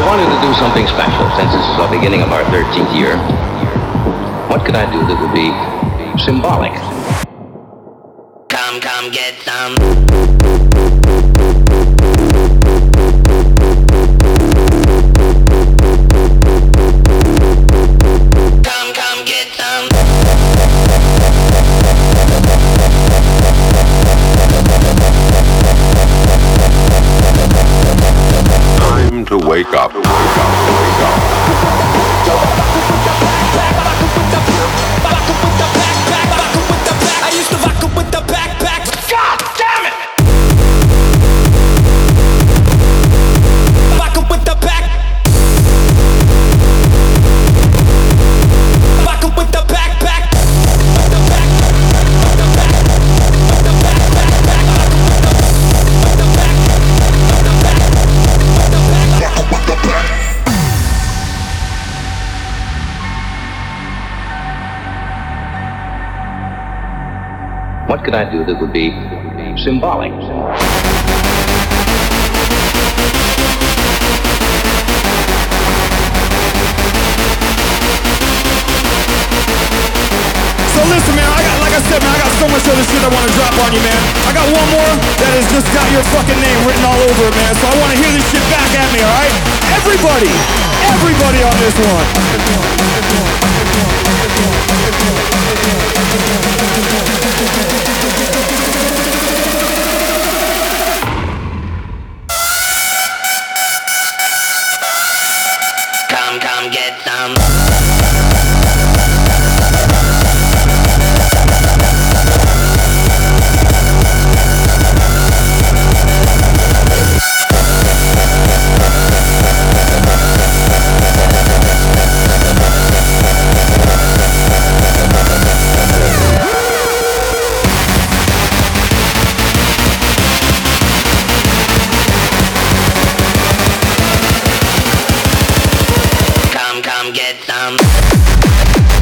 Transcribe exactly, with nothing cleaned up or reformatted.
wanted to do something special since this is the beginning of our thirteenth year. What could I do that would be symbolic? Come, come, get some. Come, come, get some. Time to wake up. Wake up, wake up. I used to rock it with the backpack. God damn it! Rock it with the back. Rock it with the backpack. The back. The back. The back. Back. The back. The back. The back. Rock it with the back. What could I do that would be symbolic? So listen, man, I got, like I said, man, I got so much other shit I want to drop on you, man. I got one more that has just got your fucking name written all over it, man. So I want to hear this shit back at me, all right? Everybody, everybody on this one. Come, come, get some. Come, come, get some.